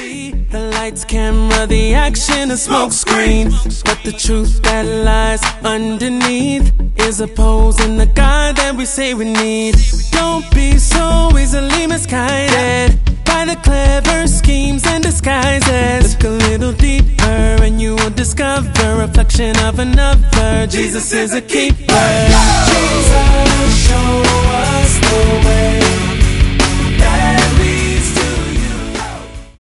The lights, camera, the action, a smoke screen. But the truth that lies underneath is opposing the God that we say we need. Don't be so easily misguided by the clever schemes and disguises. Look a little deeper and you will discover a reflection of another. Jesus is a keeper.